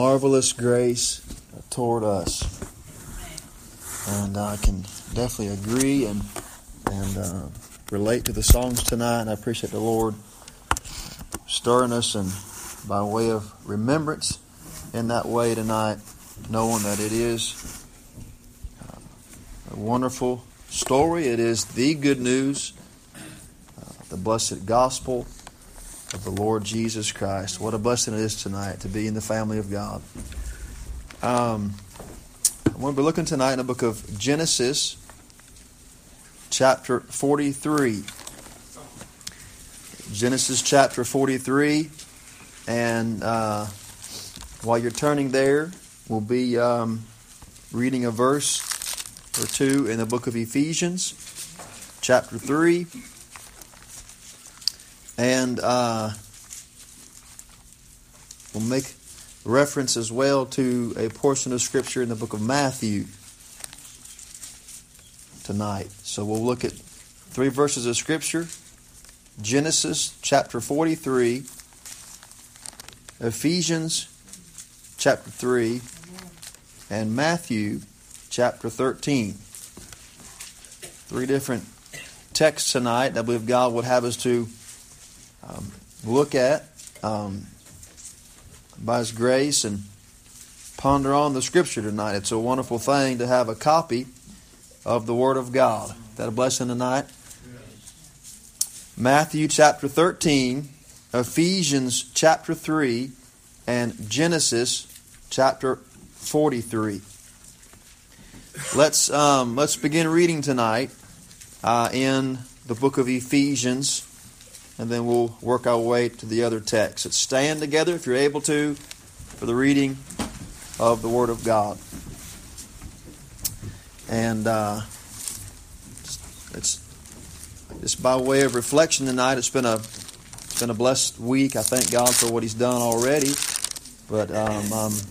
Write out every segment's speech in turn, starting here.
Marvelous grace toward us. And I can definitely agree and relate to the songs tonight. And I appreciate the Lord stirring us and by way of remembrance in that way tonight, knowing that it is a wonderful story. It is the good news, the blessed gospel of the Lord Jesus Christ. What a blessing it is tonight to be in the family of God. I'm going to be looking tonight in the book of Genesis, chapter 43. Genesis chapter 43. And while you're turning there, we'll be reading a verse or two in the book of Ephesians, chapter 3. And we'll make reference as well to a portion of Scripture in the book of Matthew tonight. So we'll look at three verses of Scripture. Genesis chapter 43, Ephesians chapter 3, and Matthew chapter 13. Three different texts tonight that I believe God would have us to look at by His grace and ponder on the Scripture tonight. It's a wonderful thing to have a copy of the Word of God. Is that a blessing tonight? Yes. Matthew chapter 13, Ephesians chapter 3, and Genesis chapter 43. Let's begin reading tonight in the book of Ephesians, and then we'll work our way to the other texts. Let's stand together, if you're able to, for the reading of the Word of God. And it's just by way of reflection tonight. It's been a blessed week. I thank God for what He's done already. But I'm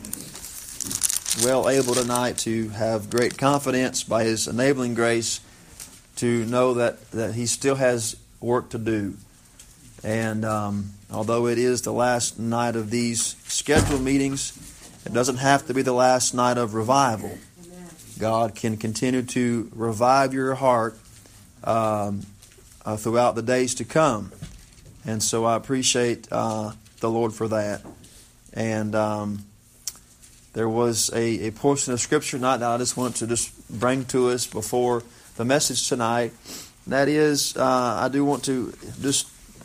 well able tonight to have great confidence by His enabling grace to know that He still has work to do. And although it is the last night of these scheduled meetings, it doesn't have to be the last night of revival. God can continue to revive your heart throughout the days to come. And so I appreciate the Lord for that. And there was a portion of Scripture tonight that I just wanted to just bring to us before the message tonight. That is, I do want to just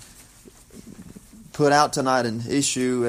put out tonight and issue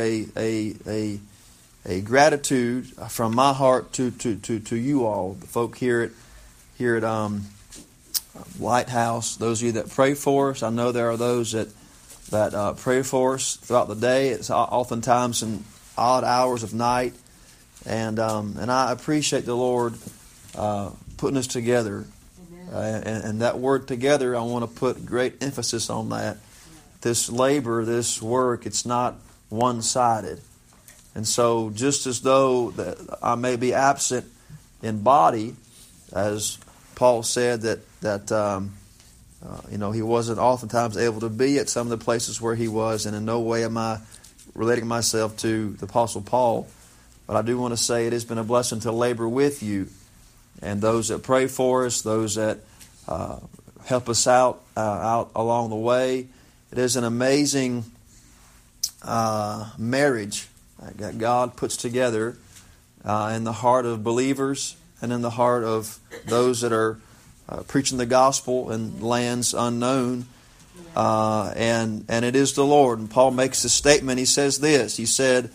a gratitude from my heart to you all, the folk here at Lighthouse. Those of you that pray for us, I know there are those that pray for us throughout the day. It's oftentimes in odd hours of night, and I appreciate the Lord putting us together. And that word "together," I want to put great emphasis on that. This labor, this work, it's not one-sided. And so just as though that I may be absent in body, as Paul said that he wasn't oftentimes able to be at some of the places where he was, and in no way am I relating myself to the Apostle Paul. But I do want to say it has been a blessing to labor with you, and those that pray for us, those that help us out along the way. It is an amazing marriage that God puts together in the heart of believers and in the heart of those that are preaching the gospel in lands unknown. And it is the Lord. And Paul makes a statement. He says this. He said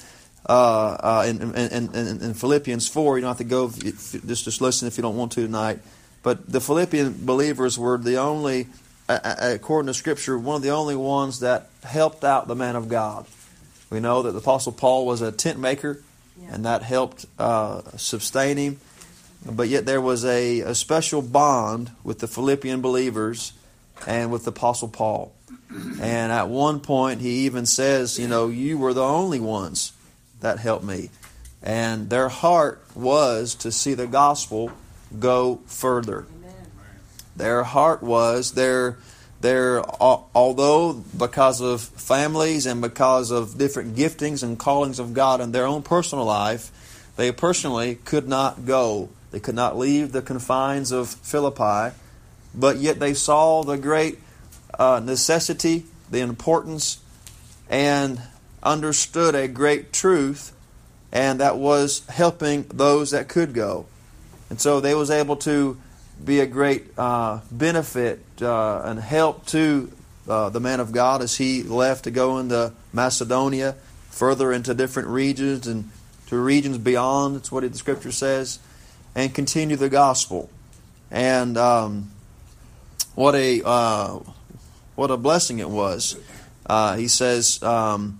in Philippians 4, you don't have to go, just listen if you don't want to tonight. But the Philippian believers were the only, according to Scripture, one of the only ones that helped out the man of God. We know that the Apostle Paul was a tent maker, and that helped sustain him. But yet there was a special bond with the Philippian believers and with the Apostle Paul. And at one point he even says, you were the only ones that helped me. And their heart was to see the gospel go further. Their heart was, their although because of families and because of different giftings and callings of God in their own personal life, they personally could not go. They could not leave the confines of Philippi, but yet they saw the great necessity, the importance, and understood a great truth, and that was helping those that could go. And so they was able to be a great benefit and help to the man of God as he left to go into Macedonia, further into different regions and to regions beyond. That's what the Scripture says, and continue the gospel. And what a blessing it was. He says the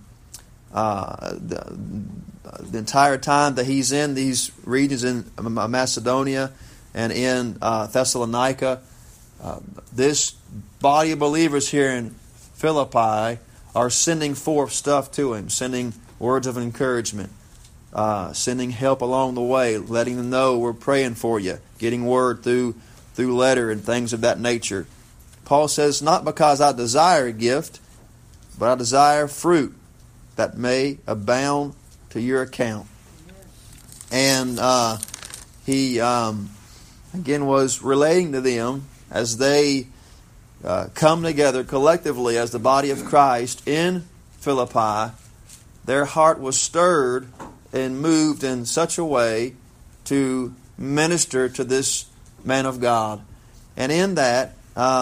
entire time that he's in these regions in Macedonia and in Thessalonica, this body of believers here in Philippi are sending forth stuff to him, sending words of encouragement, sending help along the way, letting them know we're praying for you, getting word through letter and things of that nature. Paul says, not because I desire a gift, but I desire fruit that may abound to your account. And he again was relating to them as they come together collectively as the body of Christ in Philippi. Their heart was stirred and moved in such a way to minister to this man of God. And in that,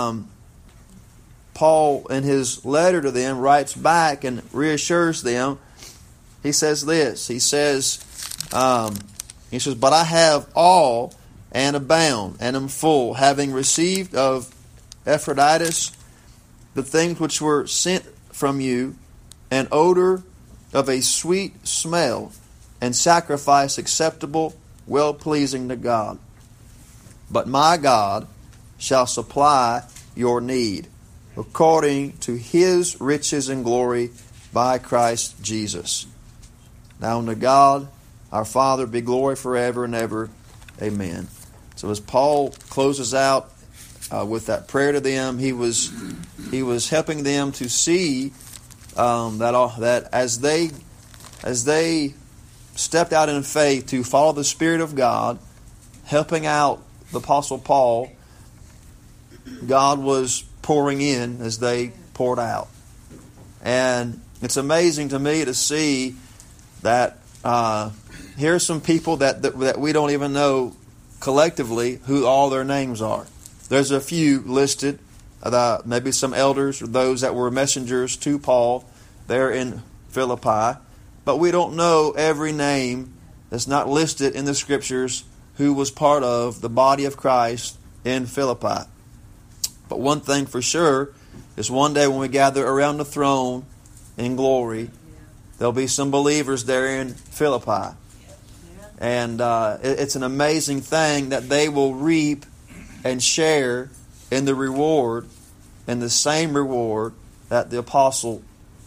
Paul, in his letter to them, writes back and reassures them. He says this. He says, but I have all and abound and am full, having received of Epaphroditus the things which were sent from you, an odor of a sweet smell, and sacrifice acceptable, well-pleasing to God. But my God shall supply your need, according to His riches and glory by Christ Jesus. Now unto God, our Father, be glory forever and ever. Amen. So as Paul closes out with that prayer to them, he was helping them to see that as they stepped out in faith to follow the Spirit of God, helping out the Apostle Paul, God was pouring in as they poured out. And it's amazing to me to see that here are some people that we don't even know collectively who all their names are. There's a few listed, maybe some elders or those that were messengers to Paul there in Philippi, but we don't know every name that's not listed in the Scriptures who was part of the body of Christ in Philippi. But one thing for sure is one day when we gather around the throne in glory, there'll be some believers there in Philippi. And it's an amazing thing that they will reap and share in the reward, in the same reward that the apostle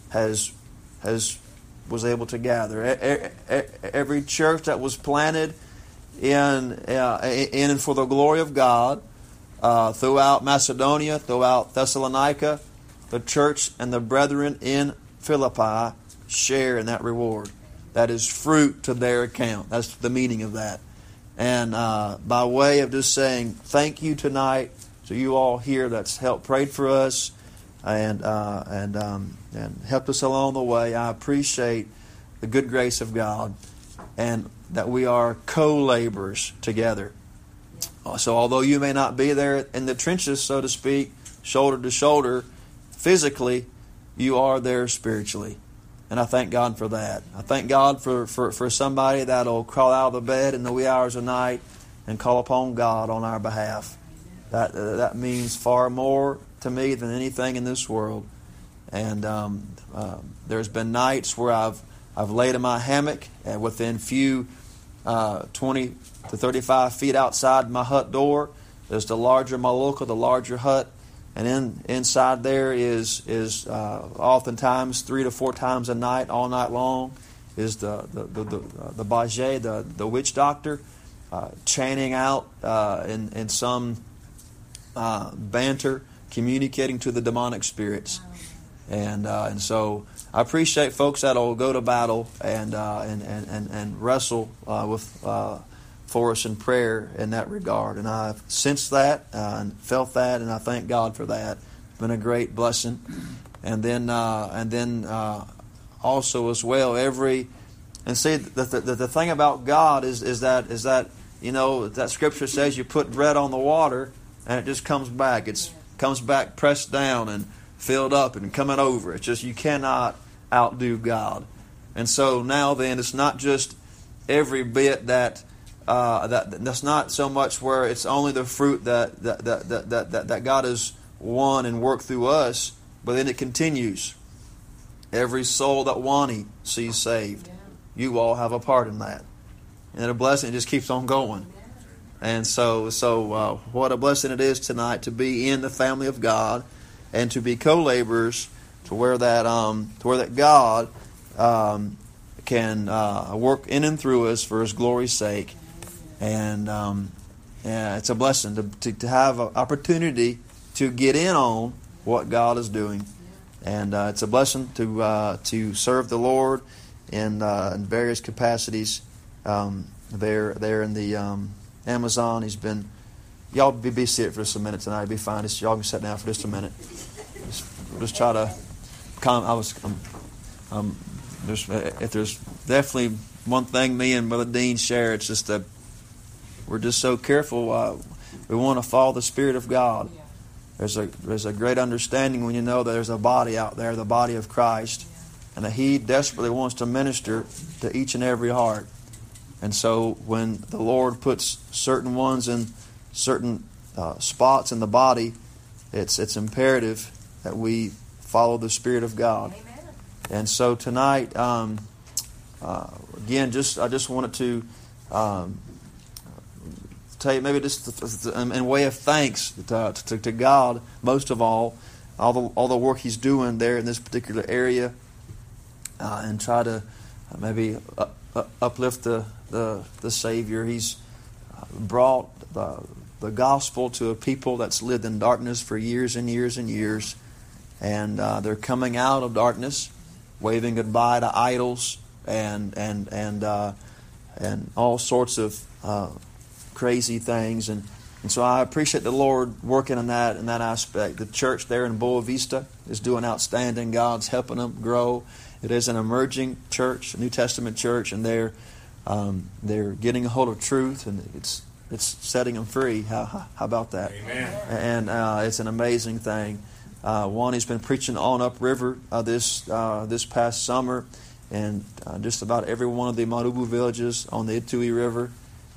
was able to gather. Every church that was planted in and for the glory of God throughout Macedonia, throughout Thessalonica, the church and the brethren in Philippi share in that reward. That is fruit to their account. That's the meaning of that. And by way of just saying thank you tonight to you all here that's helped prayed for us and helped us along the way, I appreciate the good grace of God and that we are co-laborers together. So although you may not be there in the trenches, so to speak, shoulder to shoulder, physically, you are there spiritually. And I thank God for that. I thank God for somebody that'll crawl out of the bed in the wee hours of night and call upon God on our behalf. That means far more to me than anything in this world. And there's been nights where I've laid in my hammock and within few 20 to 35 feet outside my hut door. There's the larger Maloka, the larger hut. And inside there is oftentimes 3 to 4 times a night, all night long, is the Bajé, the witch doctor, chanting out in some banter communicating to the demonic spirits. And so I appreciate folks that'll go to battle and wrestle for us in prayer in that regard. And I've sensed that and felt that, and I thank God for that. It's been a great blessing. And then also as well, and see the thing about God is that that Scripture says you put bread on the water and it just comes back. It comes back pressed down and filled up and coming over. It's just you cannot outdo God. And so now then, it's not just every bit that's not so much where it's only the fruit that God has won and worked through us, but then it continues. Every soul that Wani sees saved, you all have a part in that. And a blessing just keeps on going. And so what a blessing it is tonight to be in the family of God and to be co-laborers to where that God can work in and through us for His glory's sake. And it's a blessing to have an opportunity to get in on what God is doing. And it's a blessing to serve the Lord in various capacities. There in the Amazon, he's been. Y'all be seated for just a minute tonight. It'll be fine. Y'all can sit down for just a minute. Just try to. If there's definitely one thing me and Brother Dean share, it's just that we're just so careful. We want to follow the Spirit of God. There's a great understanding when you know that there's a body out there, the body of Christ, and that He desperately wants to minister to each and every heart. And so when the Lord puts certain ones in certain spots in the body, it's imperative that we follow the Spirit of God. Amen. And so tonight, again, I just wanted to tell you maybe just in way of thanks to God, most of all the work He's doing there in this particular area, and try to maybe uplift the Savior. He's brought the gospel to a people that's lived in darkness for years and years and years, and they're coming out of darkness, waving goodbye to idols and all sorts of crazy things, and so I appreciate the Lord working in that aspect. The church there in Boa Vista is doing outstanding. God's helping them grow. It is an emerging church, a New Testament church, and they're getting a hold of truth, and it's setting them free. How about that? Amen. And it's an amazing thing. Wani's been preaching on upriver this past summer, and just about every one of the Marubu villages on the Itui River.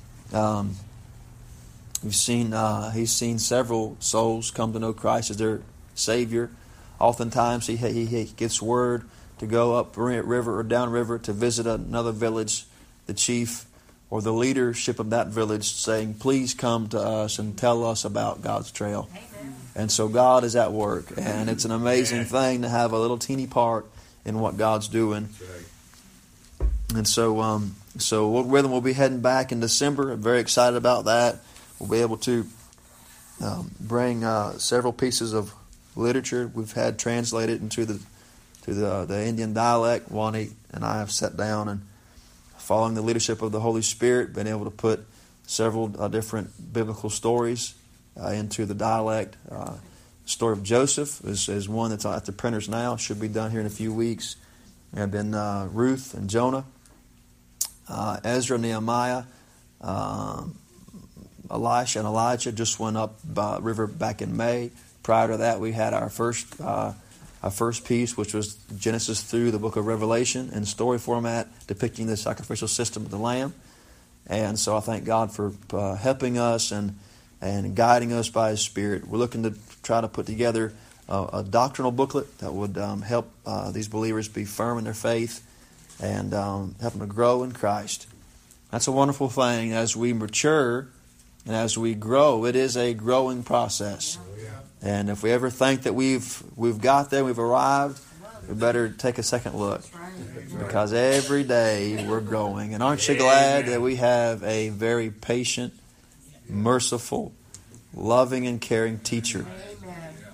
He's seen several souls come to know Christ as their Savior. Oftentimes he gets word to go up river or down river to visit another village, the chief or the leadership of that village, saying, "Please come to us and tell us about God's trail." Amen. And so God is at work, and it's an amazing thing to have a little teeny part in what God's doing. And so Rhythm will be heading back in December. I'm very excited about that. We'll be able to bring several pieces of literature we've had translated into the Indian dialect. Wani and I have sat down and, following the leadership of the Holy Spirit, been able to put several different biblical stories into the dialect. The story of Joseph is one that's at the printers now. Should be done here in a few weeks. There have been Ruth and Jonah, Ezra, Nehemiah, Elisha and Elijah just went up river back in May. Prior to that, we had our first piece, which was Genesis through the book of Revelation in story format, depicting the sacrificial system of the Lamb. And so I thank God for helping us and guiding us by His Spirit. We're looking to try to put together a doctrinal booklet that would help these believers be firm in their faith and help them to grow in Christ. That's a wonderful thing. As we mature and as we grow, it is a growing process. And if we ever think that we've got there, we've arrived, we better take a second look. Because every day we're growing. And aren't you glad that we have a very patient, merciful, loving, and caring teacher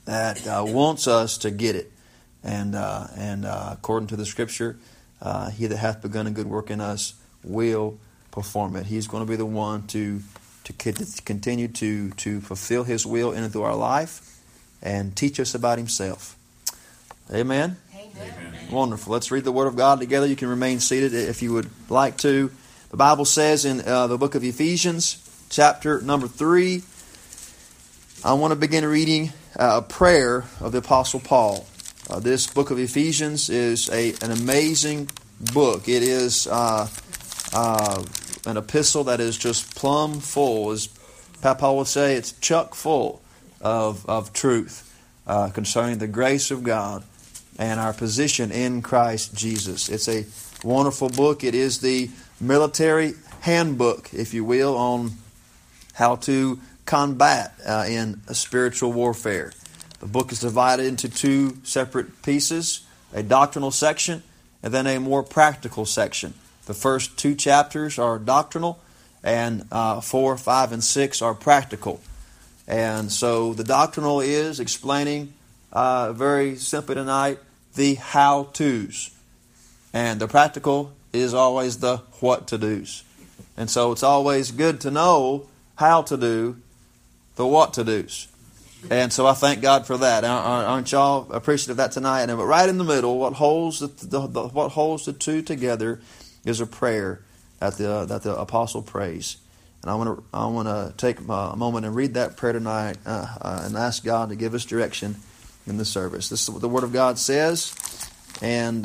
that wants us to get it. And according to the Scripture, he that hath begun a good work in us will perform it. He's going to be the one to continue to fulfill His will in and through our life and teach us about Himself. Amen? Amen. Wonderful. Let's read the Word of God together. You can remain seated if you would like to. The Bible says in the book of Ephesians, chapter number 3, I want to begin reading a prayer of the Apostle Paul. This book of Ephesians is an amazing book. It is an epistle that is just plumb full. As Papa would say, it's chock full of truth concerning the grace of God and our position in Christ Jesus. It's a wonderful book. It is the military handbook, if you will, on how to combat in spiritual warfare. The book is divided into two separate pieces, a doctrinal section and then a more practical section. The first 2 chapters are doctrinal, and 4, 5, and 6 are practical. And so the doctrinal is explaining very simply tonight the how-tos. And the practical is always the what-to-dos. And so it's always good to know how to do the what-to-dos. And so I thank God for that. Aren't y'all appreciative of that tonight? But right in the middle, what holds the two together is a prayer that the apostle prays. And I want to take a moment and read that prayer tonight and ask God to give us direction in the service. This is what the Word of God says. And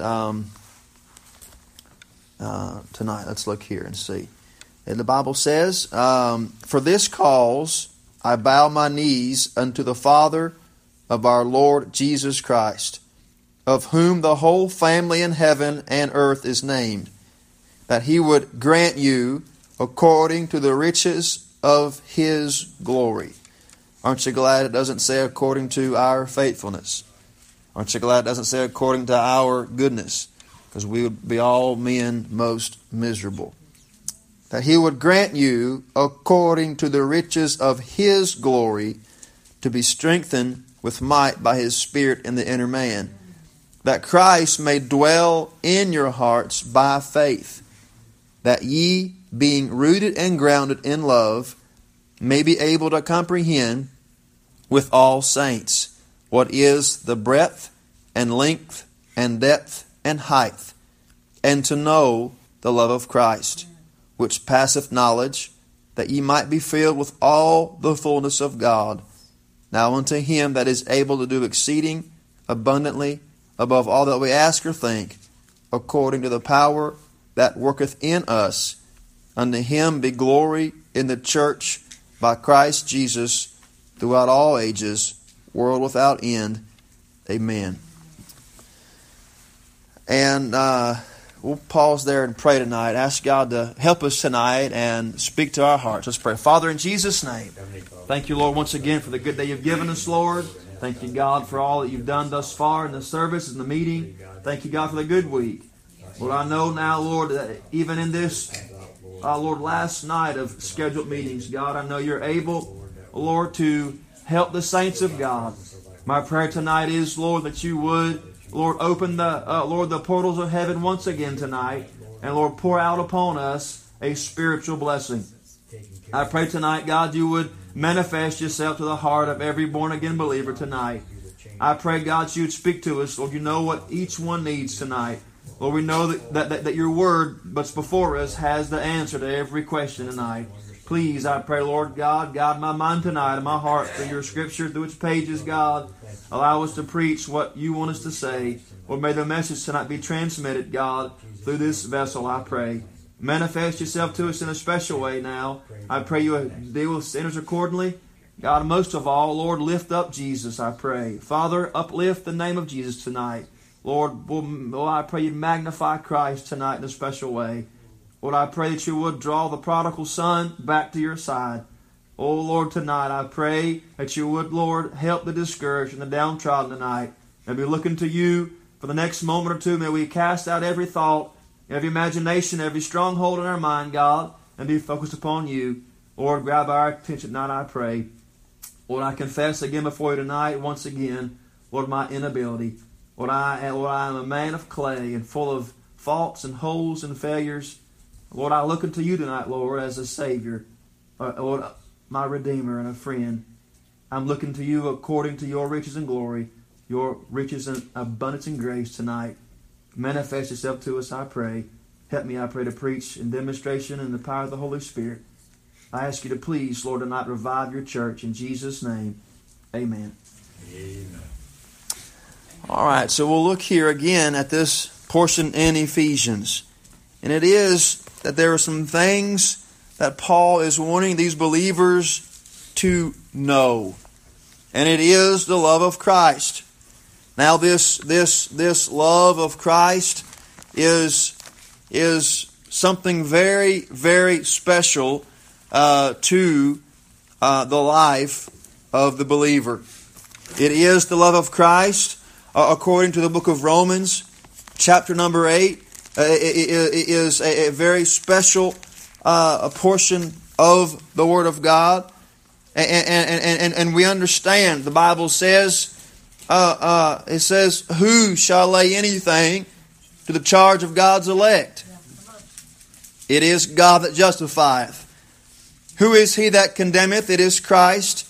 tonight, let's look here and see. And the Bible says, "For this cause I bow my knees unto the Father of our Lord Jesus Christ, of whom the whole family in heaven and earth is named, that He would grant you according to the riches of His glory." Aren't you glad it doesn't say according to our faithfulness? Aren't you glad it doesn't say according to our goodness? Because we would be all men most miserable. That He would grant you according to the riches of His glory to be strengthened with might by His Spirit in the inner man, that Christ may dwell in your hearts by faith, that ye, being rooted and grounded in love, may be able to comprehend with all saints what is the breadth and length and depth and height, and to know the love of Christ, which passeth knowledge, that ye might be filled with all the fullness of God. Now unto Him that is able to do exceeding abundantly above all that we ask or think, according to the power that worketh in us, unto Him be glory in the church by Christ Jesus throughout all ages, world without end. Amen. And we'll pause there and pray tonight. Ask God to help us tonight and speak to our hearts. Let's pray. Father, in Jesus' name, thank you, Lord, once again for the good day you've given us, Lord. Thank you, God, for all that you've done thus far in the service and the meeting. Thank you, God, for the good week. Lord, I know now, Lord, that even in this, Lord, last night of scheduled meetings, God, I know you're able, Lord, to help the saints of God. My prayer tonight is, Lord, that you would, Lord, open the portals of heaven once again tonight, and Lord, pour out upon us a spiritual blessing. I pray tonight, God, you would manifest yourself to the heart of every born-again believer tonight. I pray, God, you would speak to us. Lord, you know what each one needs tonight. Lord, we know that your word, that's before us, has the answer to every question tonight. Please, I pray, Lord God, guide my mind tonight and my heart through your scripture, through its pages, God. Allow us to preach what you want us to say. Lord, may the message tonight be transmitted, God, through this vessel, I pray. Manifest yourself to us in a special way now. I pray you would deal with sinners accordingly. God, most of all, Lord, lift up Jesus, I pray. Father, uplift the name of Jesus tonight. Lord, I pray you magnify Christ tonight in a special way. Lord, I pray that you would draw the prodigal son back to your side. Oh, Lord, tonight I pray that you would, Lord, help the discouraged and the downtrodden tonight. May we look into you for the next moment or two. May we cast out every thought, every imagination, every stronghold in our mind, God, and be focused upon you. Lord, grab our attention tonight, I pray. Lord, I confess again before you tonight, once again, Lord, my inability. Lord, I am a man of clay and full of faults and holes and failures. Lord, I look unto you tonight, Lord, as a Savior. Lord, my Redeemer and a friend. I'm looking to you according to your riches and glory, your riches and abundance and grace tonight. Manifest yourself to us, I pray. Help me, I pray, to preach in demonstration and the power of the Holy Spirit. I ask you to please, Lord, tonight revive your church. In Jesus' name, amen. Amen. All right, so we'll look here again at this portion in Ephesians. And it is that there are some things that Paul is wanting these believers to know. And it is the love of Christ. Now this love of Christ is something very, very special to the life of the believer. It is the love of Christ, according to the book of Romans, chapter number 8. It is a very special a portion of the Word of God. And we understand, the Bible says, it says, who shall lay anything to the charge of God's elect? It is God that justifieth. Who is he that condemneth? It is Christ.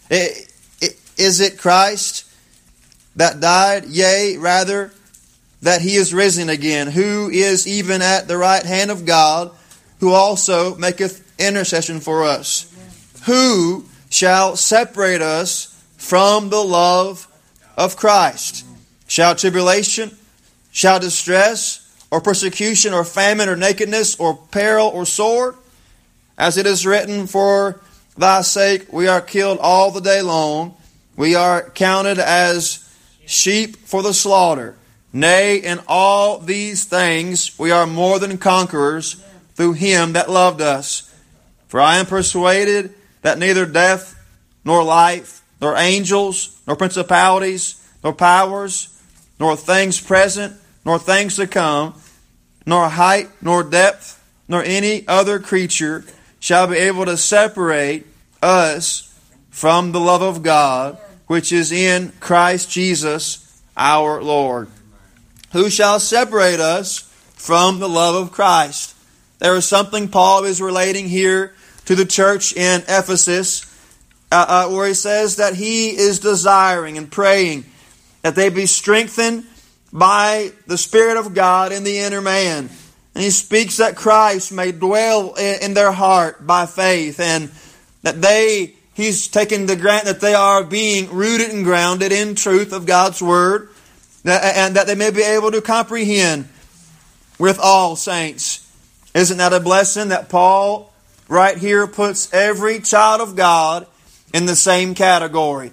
Is it Christ that died? Yea, rather, that he is risen again, who is even at the right hand of God, who also maketh intercession for us. Who shall separate us from the love of Christ? Shall tribulation, shall distress, or persecution, or famine, or nakedness, or peril, or sword? As it is written, for thy sake we are killed all the day long. We are counted as sheep for the slaughter. Nay, in all these things we are more than conquerors through him that loved us. For I am persuaded that neither death, nor life, nor angels, nor principalities, nor powers, nor things present, nor things to come, nor height, nor depth, nor any other creature shall be able to separate us from the love of God, which is in Christ Jesus our Lord. Who shall separate us from the love of Christ? There is something Paul is relating here to the church in Ephesus, where he says that he is desiring and praying that they be strengthened by the Spirit of God in the inner man. And he speaks that Christ may dwell in their heart by faith, and that he's taken the grant that they are being rooted and grounded in truth of God's Word, and that they may be able to comprehend with all saints. Isn't that a blessing that Paul right here puts every child of God in the same category?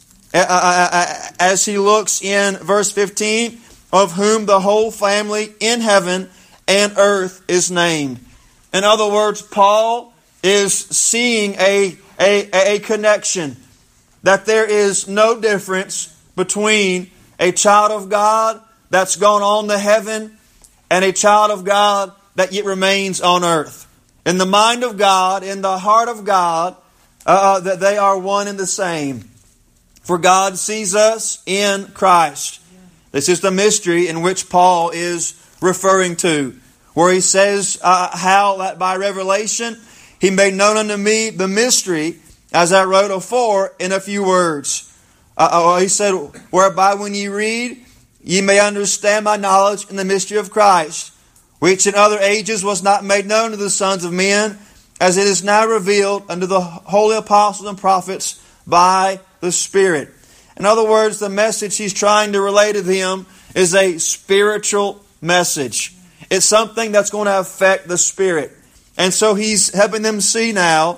As he looks in verse 15, of whom the whole family in heaven and earth is named. In other words, Paul is seeing a connection, that there is no difference between a child of God that's gone on to heaven and a child of God that yet remains on earth. In the mind of God, in the heart of God, that they are one and the same. For God sees us in Christ. This is the mystery in which Paul is referring to, where he says how that by revelation he made known unto me the mystery, as I wrote afore in a few words. He said, whereby when ye read, ye may understand my knowledge in the mystery of Christ, which in other ages was not made known to the sons of men, as it is now revealed unto the holy apostles and prophets by the Spirit. In other words, the message he's trying to relay to them is a spiritual message. It's something that's going to affect the spirit. And so he's helping them see now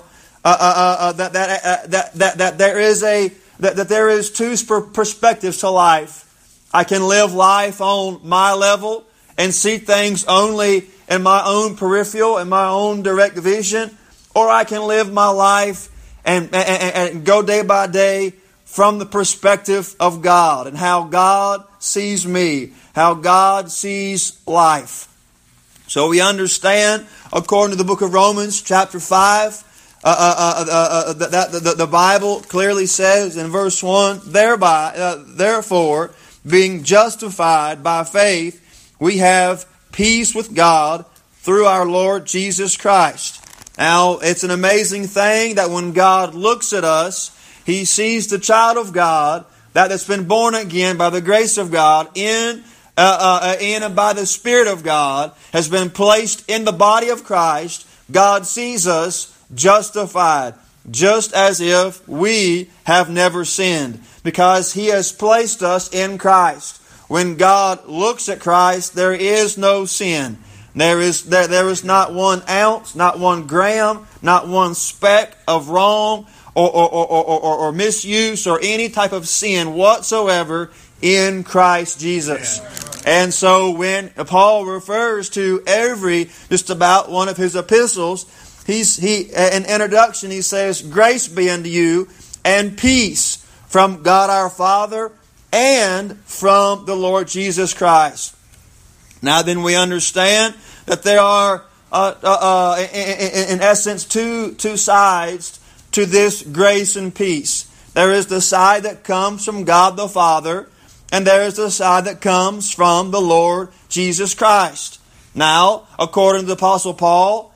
that there is two perspectives to life. I can live life on my level and see things only in my own peripheral and my own direct vision, or I can live my life and go day by day from the perspective of God and how God sees me, how God sees life. So we understand, according to the book of Romans, chapter 5, The Bible clearly says in verse 1, therefore, being justified by faith, we have peace with God through our Lord Jesus Christ. Now, it's an amazing thing that when God looks at us, He sees the child of God that has been born again by the grace of God in and by the Spirit of God, has been placed in the body of Christ. God sees us justified, just as if we have never sinned, because He has placed us in Christ. When God looks at Christ, there is no sin. There is not 1 ounce, not 1 gram, not 1 speck of wrong or misuse or any type of sin whatsoever in Christ Jesus. And so when Paul refers to just about one of his epistles, in introduction, he says, "Grace be unto you and peace from God our Father and from the Lord Jesus Christ." Now then, we understand that there are, in essence, two sides to this grace and peace. There is the side that comes from God the Father, and there is the side that comes from the Lord Jesus Christ. Now, according to the Apostle Paul,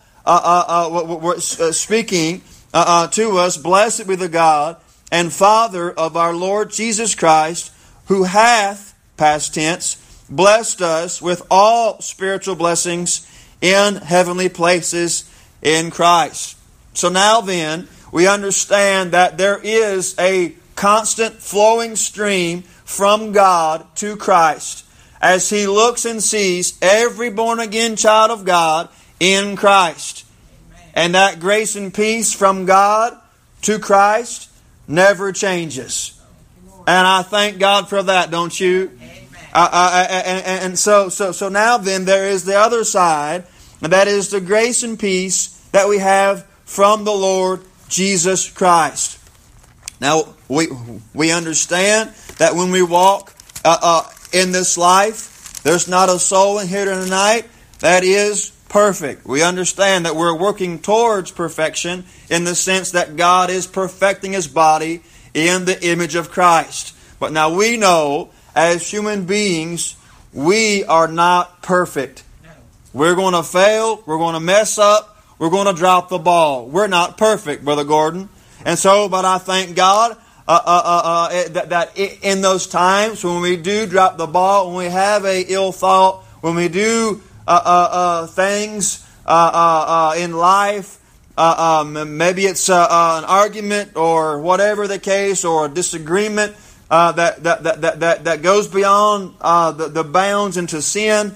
speaking to us, "Blessed be the God and Father of our Lord Jesus Christ, who hath," past tense, "blessed us with all spiritual blessings in heavenly places in Christ." So now then, we understand that there is a constant flowing stream from God to Christ, as He looks and sees every born-again child of God in Christ. And that grace and peace from God to Christ never changes. And I thank God for that, don't you? And so now then, there is the other side, and that is the grace and peace that we have from the Lord Jesus Christ. Now, we understand that when we walk in this life, there's not a soul in here tonight that is perfect. We understand that we're working towards perfection in the sense that God is perfecting His body in the image of Christ. But now we know, as human beings, we are not perfect. We're going to fail. We're going to mess up. We're going to drop the ball. We're not perfect, Brother Gordon. And so, but I thank God that in those times when we do drop the ball, when we have a ill thought, when we do things in life, maybe it's an argument or whatever the case, or a disagreement that goes beyond the bounds into sin,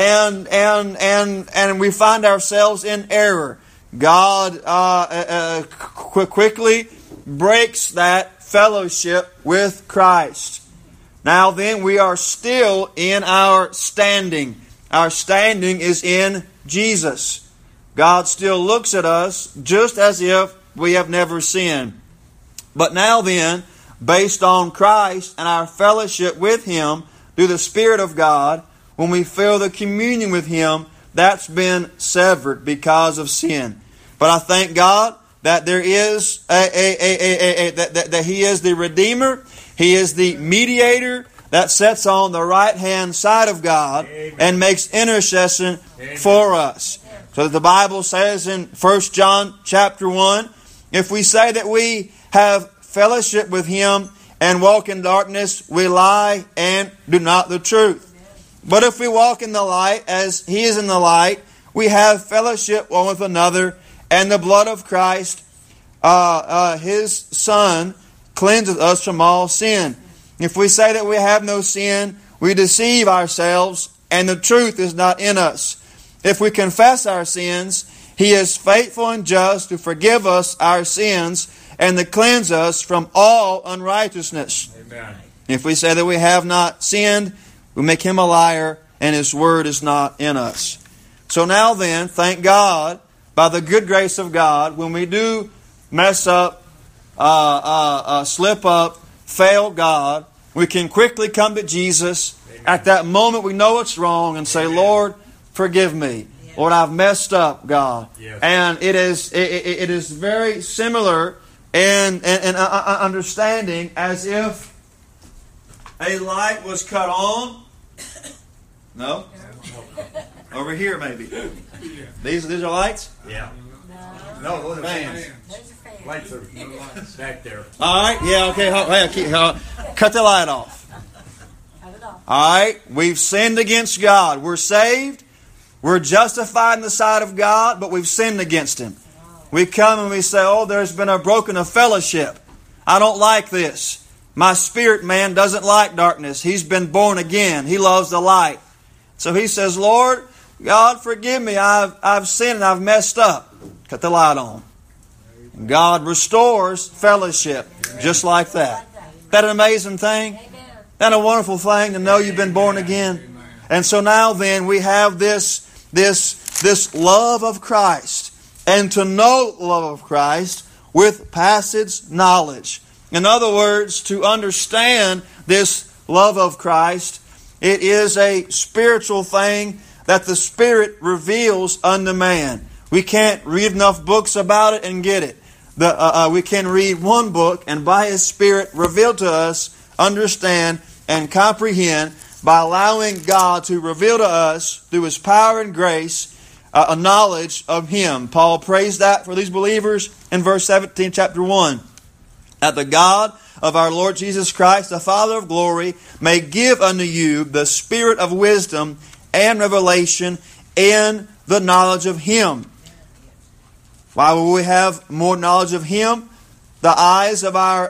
and we find ourselves in error. God quickly breaks that fellowship with Christ. Now then, we are still in our standing. Our standing is in Jesus. God still looks at us just as if we have never sinned. But now then, based on Christ and our fellowship with Him through the Spirit of God, when we feel the communion with Him, that's been severed because of sin. But I thank God that there is that He is the Redeemer. He is the mediator that sits on the right-hand side of God. Amen. And makes intercession. Amen. For us. So that the Bible says in 1 John chapter 1, if we say that we have fellowship with Him and walk in darkness, we lie and do not the truth. But if we walk in the light as He is in the light, we have fellowship one with another, and the blood of Christ, His Son, cleanses us from all sin. If we say that we have no sin, we deceive ourselves, and the truth is not in us. If we confess our sins, He is faithful and just to forgive us our sins and to cleanse us from all unrighteousness. Amen. If we say that we have not sinned, we make Him a liar, and His word is not in us. So now then, thank God, by the good grace of God, when we do mess up, slip up, fail God, we can quickly come to Jesus. Amen. At that moment we know it's wrong and say, Amen. Lord, forgive me. Amen. Lord, I've messed up, God. Yes. And it is very similar in understanding as if a light was cut on. No? Over here, maybe. These are lights? Yeah. No, those are fans. Lights are back there. All right, yeah, okay. Cut the light off. All right, we've sinned against God. We're saved. We're justified in the sight of God, but we've sinned against Him. We come and we say, oh, there's been a broken of fellowship. I don't like this. My spirit man doesn't like darkness. He's been born again. He loves the light. So he says, Lord, God, forgive me. I've sinned and I've messed up. Cut the light on. And God restores fellowship just like that. Isn't that an amazing thing? Isn't that a wonderful thing to know you've been born again? And so now then we have this love of Christ. And to know the love of Christ with passage knowledge. In other words, to understand this love of Christ, it is a spiritual thing that the Spirit reveals unto man. We can't read enough books about it and get it. We can read one book and by His Spirit reveal to us, understand, and comprehend by allowing God to reveal to us through His power and grace a knowledge of Him. Paul prays that for these believers in verse 17, chapter 1. That the God of our Lord Jesus Christ, the Father of glory, may give unto you the spirit of wisdom and revelation in the knowledge of Him. Why will we have more knowledge of Him? The eyes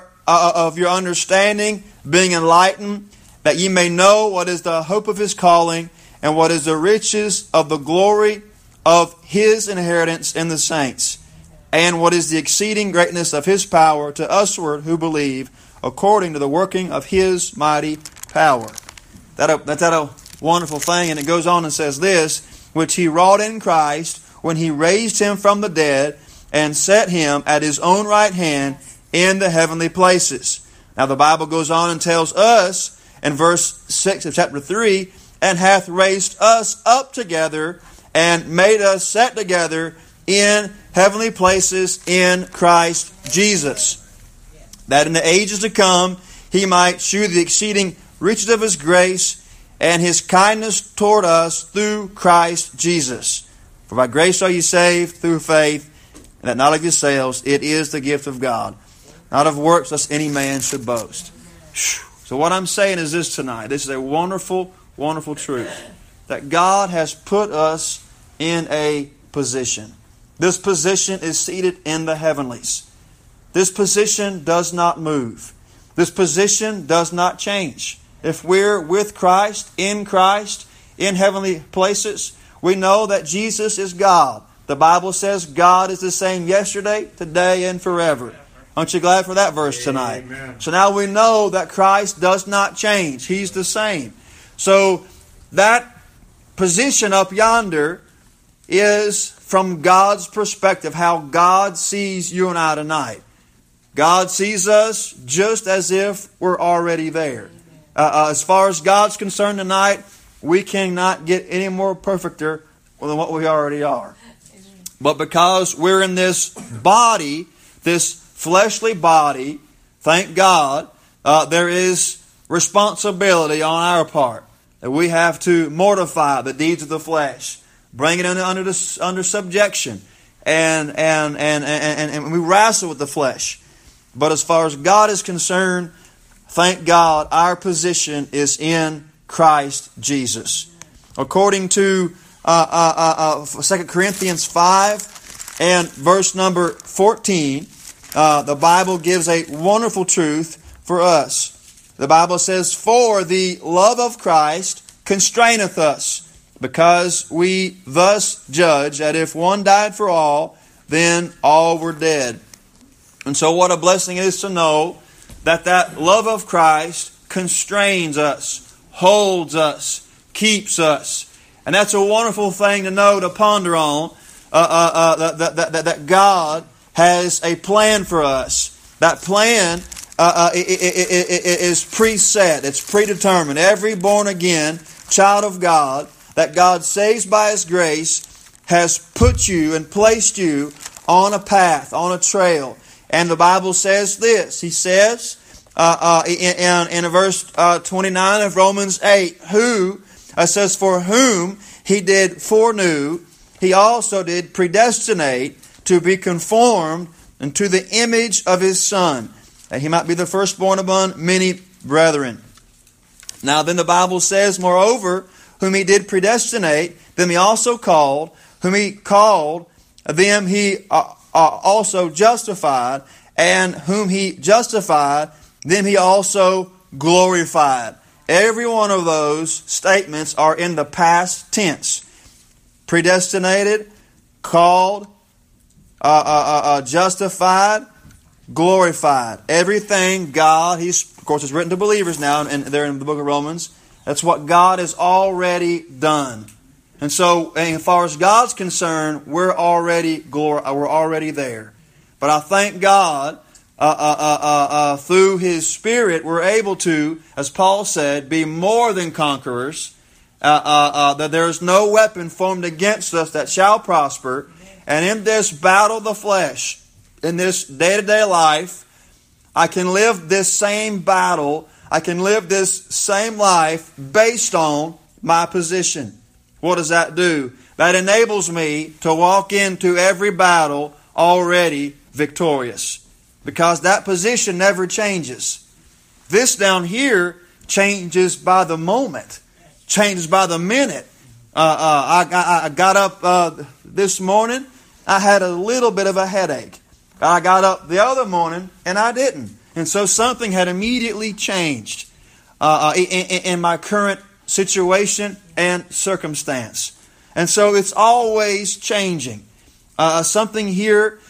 of your understanding being enlightened, that ye may know what is the hope of His calling, and what is the riches of the glory of His inheritance in the saints, and what is the exceeding greatness of His power to usward who believe, according to the working of His mighty power. That's a wonderful thing. And it goes on and says this, which He wrought in Christ when He raised Him from the dead and set Him at His own right hand in the heavenly places. Now the Bible goes on and tells us in verse 6 of chapter 3, and hath raised us up together and made us sit together in heavenly places in Christ Jesus, that in the ages to come He might shew the exceeding riches of His grace and His kindness toward us through Christ Jesus. For by grace are ye saved through faith, and that not of yourselves, it is the gift of God, not of works, lest any man should boast. So what I'm saying is this tonight. This is a wonderful, wonderful truth, that God has put us in a position. This position is seated in the heavenlies. This position does not move. This position does not change. If we're with Christ, in heavenly places, we know that Jesus is God. The Bible says God is the same yesterday, today, and forever. Aren't you glad for that verse tonight? Amen. So now we know that Christ does not change. He's the same. So that position up yonder is from God's perspective, how God sees you and I tonight. God sees us just as if we're already there. As far as God's concerned tonight, we cannot get any more perfecter than what we already are. But because we're in this body, this fleshly body, thank God, there is responsibility on our part. That we have to mortify the deeds of the flesh. Bring it under subjection. And we wrestle with the flesh. But as far as God is concerned, thank God, our position is in Christ Jesus. According to 2 Corinthians 5 and verse number 14, the Bible gives a wonderful truth for us. The Bible says, for the love of Christ constraineth us, because we thus judge that if one died for all, then all were dead. And so what a blessing it is to know that love of Christ constrains us, holds us, keeps us. And that's a wonderful thing to know, to ponder on, that God has a plan for us. That plan is preset. It's predetermined. Every born-again child of God that God saves by His grace has put you and placed you on a path, on a trail. And the Bible says this. He says in verse 29 of Romans 8, who says, for whom He did foreknow, He also did predestinate to be conformed unto the image of His Son, that He might be the firstborn among many brethren. Now then the Bible says, moreover, whom He did predestinate, them He also called. Whom He called, them He also justified. And whom He justified, them He also glorified. Every one of those statements are in the past tense. Predestinated, called, justified, glorified. Everything God, of course it's written to believers now, and they're in the book of Romans. That's what God has already done. And so, as far as God's concerned, we're already there. But I thank God, through His Spirit, we're able to, as Paul said, be more than conquerors. That there is no weapon formed against us that shall prosper. And in this battle of the flesh, in this day-to-day life, I can live this same battle. I can live this same life based on my position. What does that do? That enables me to walk into every battle already victorious. Because that position never changes. This down here changes by the moment. Changes by the minute. I got up this morning. I had a little bit of a headache. I got up the other morning and I didn't. And so something had immediately changed in my current situation and circumstance. And so it's always changing. Something here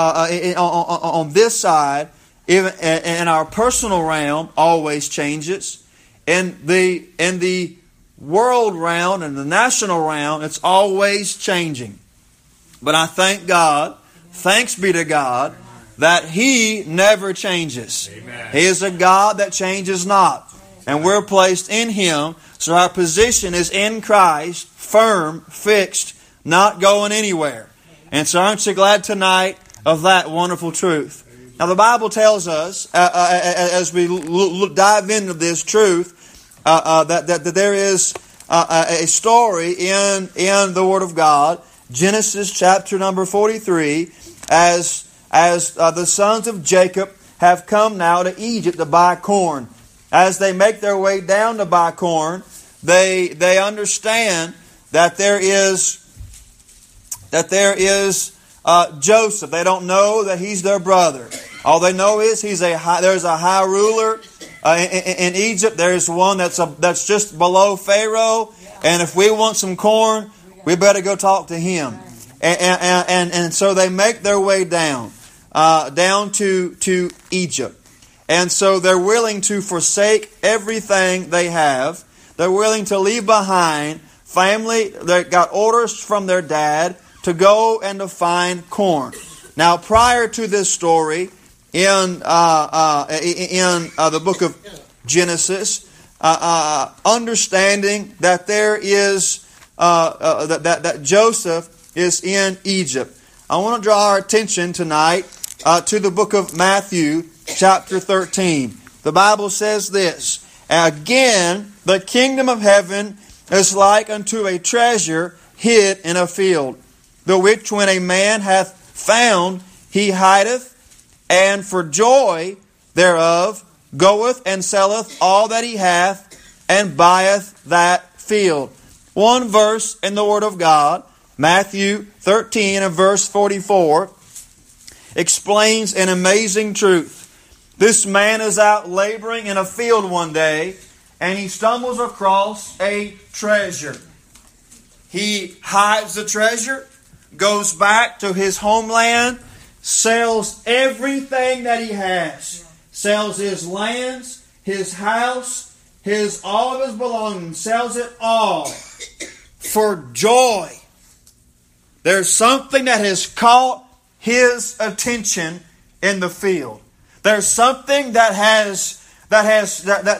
on this side, even in our personal realm, always changes. In the world realm and the national realm, it's always changing. But I thank God, thanks be to God, that He never changes. Amen. He is a God that changes not. And we're placed in Him, so our position is in Christ, firm, fixed, not going anywhere. And so aren't you glad tonight of that wonderful truth? Now the Bible tells us, as we dive into this truth, that there is a story in the Word of God, Genesis chapter number 43, as the sons of Jacob have come now to Egypt to buy corn. As they make their way down to buy corn, they understand that there is Joseph. They don't know that he's their brother. All they know is there's a high ruler in Egypt. There's one that's just below Pharaoh. And if we want some corn, we better go talk to him. And so they make their way down to Egypt. And so they're willing to forsake everything they have. They're willing to leave behind family. They got orders from their dad to go and to find corn. Now, prior to this story, in the book of Genesis, understanding that there is that Joseph is in Egypt, I want to draw our attention tonight to the book of Matthew, chapter 13. The Bible says this: again, the kingdom of heaven is like unto a treasure hid in a field, the which when a man hath found, he hideth, and for joy thereof goeth and selleth all that he hath, and buyeth that field. One verse in the Word of God, Matthew 13 and verse 44, explains an amazing truth. This man is out laboring in a field one day, and he stumbles across a treasure. He hides the treasure, goes back to his homeland, sells everything that he has. Sells his lands, his house, all of his belongings. Sells it all for joy. There's something that has caught his attention in the field. There's something that has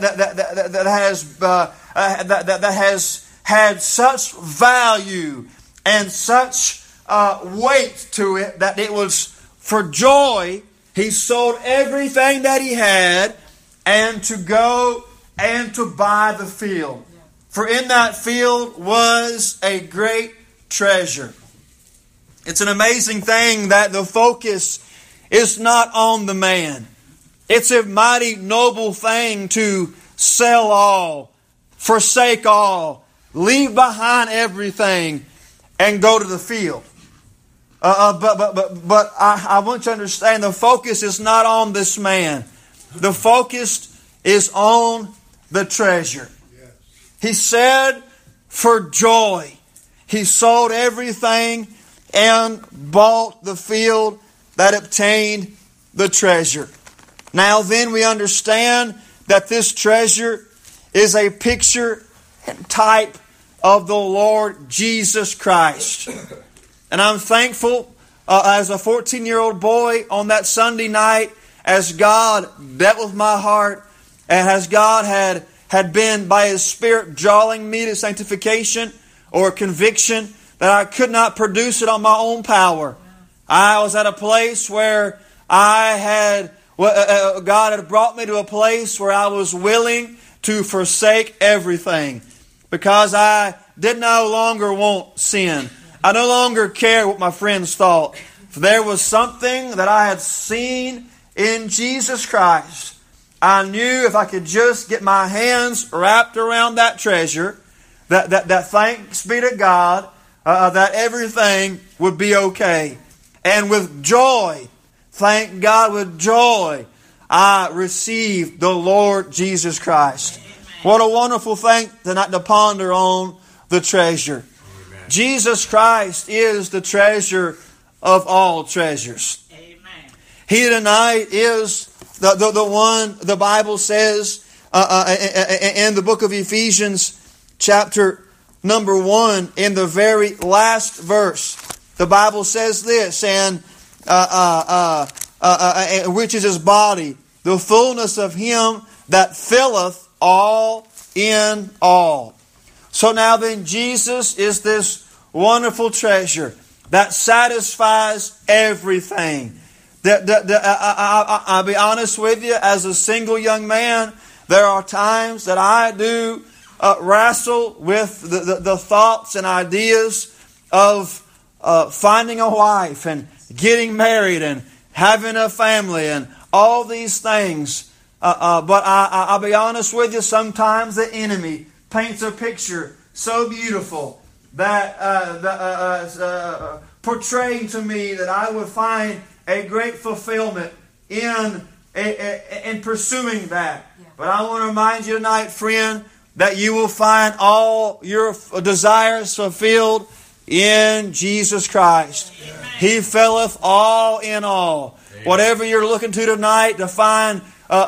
had such value and such weight to it that it was for joy. He sold everything that he had and to go and to buy the field. For in that field was a great treasure. It's an amazing thing that the focus is not on the man. It's a mighty noble thing to sell all, forsake all, leave behind everything, and go to the field. But I want you to understand the focus is not on this man. The focus is on the treasure. He said, for joy, he sold everything and bought the field that obtained the treasure. Now then we understand that this treasure is a picture and type of the Lord Jesus Christ. And I'm thankful as a 14-year-old boy on that Sunday night, as God dealt with my heart, and as God had been by His Spirit drawing me to sanctification or conviction, that I could not produce it on my own power. I was at a place where God had brought me to a place where I was willing to forsake everything, because I did no longer want sin. I no longer cared what my friends thought. For there was something that I had seen in Jesus Christ. I knew if I could just get my hands wrapped around that treasure, that thanks be to God, that everything would be okay. And with joy, thank God, with joy, I received the Lord Jesus Christ. Amen. What a wonderful thing tonight to ponder on the treasure. Amen. Jesus Christ is the treasure of all treasures. Amen. He tonight is the one, the Bible says in the book of Ephesians chapter number 1, in the very last verse, the Bible says this, and which is His body, the fullness of Him that filleth all in all. So now then, Jesus is this wonderful treasure that satisfies everything. I'll be honest with you, as a single young man, there are times that I do wrestle with the thoughts and ideas of finding a wife and getting married and having a family and all these things. But I'll be honest with you, sometimes the enemy paints a picture so beautiful that portraying to me that I would find a great fulfillment in pursuing that. Yeah. But I want to remind you tonight, friend, that you will find all your desires fulfilled in Jesus Christ. Amen. He filleth all in all. Amen. Whatever you're looking to tonight to find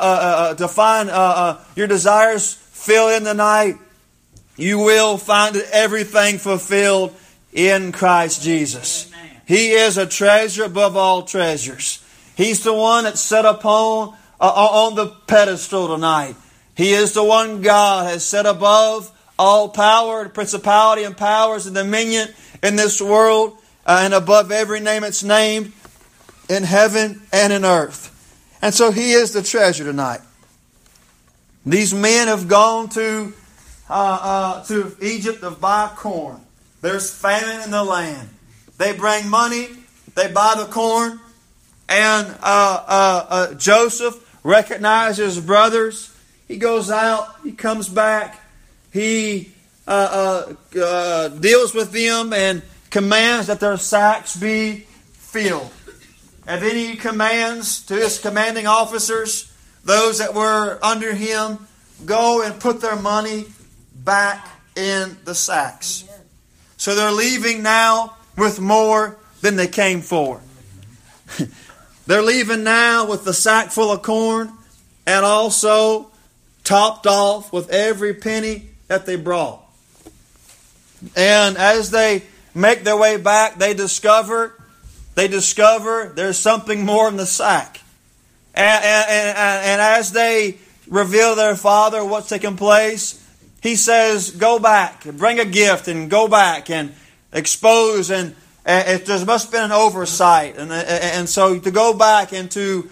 your desires filled in the night, you will find everything fulfilled in Christ Jesus. Amen. He is a treasure above all treasures. He's the one that's set upon on the pedestal tonight. He is the one God has set above all power, principality and powers and dominion in this world, and above every name that's named in heaven and in earth. And so He is the treasure tonight. These men have gone to Egypt to buy corn. There's famine in the land. They bring money, they buy the corn, and Joseph recognizes his brothers. He goes out, he comes back, he deals with them and commands that their sacks be filled. And then he commands to his commanding officers, those that were under him, go and put their money back in the sacks. So they're leaving now with more than they came for. They're leaving now with the sack full of corn, and also topped off with every penny that they brought. And as they make their way back, they discover there's something more in the sack. And as they reveal to their father what's taking place, he says, go back, bring a gift and go back. And exposed, and there must have been an oversight. And so to go back and to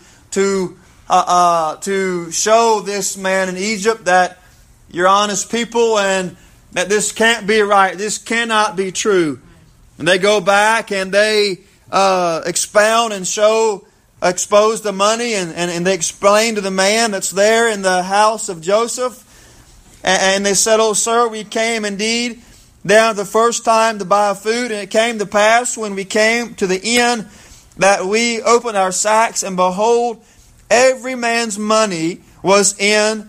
show this man in Egypt that you're honest people and that this can't be right, this cannot be true. And they go back and they expound and expose the money, and they explain to the man that's there in the house of Joseph. And they said, "Oh, sir, we came indeed down the first time to buy food, and it came to pass when we came to the inn that we opened our sacks, and behold, every man's money was in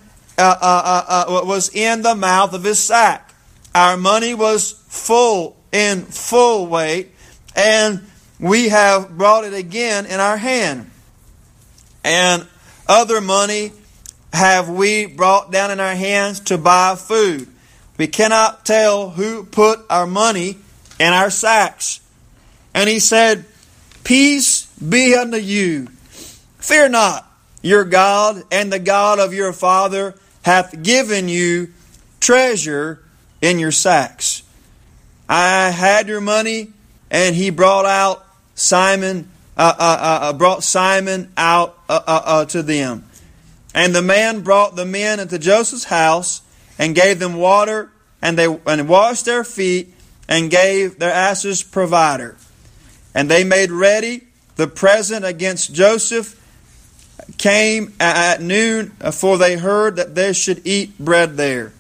the mouth of his sack. Our money was in full weight, and we have brought it again in our hand. And other money have we brought down in our hands to buy food. We cannot tell who put our money in our sacks." And he said, "Peace be unto you. Fear not, your God and the God of your father hath given you treasure in your sacks. I had your money," and he brought Simon out to them. And the man brought the men into Joseph's house, and gave them water, and washed their feet, and gave their asses provider. And they made ready the present against Joseph, came at noon, for they heard that they should eat bread there.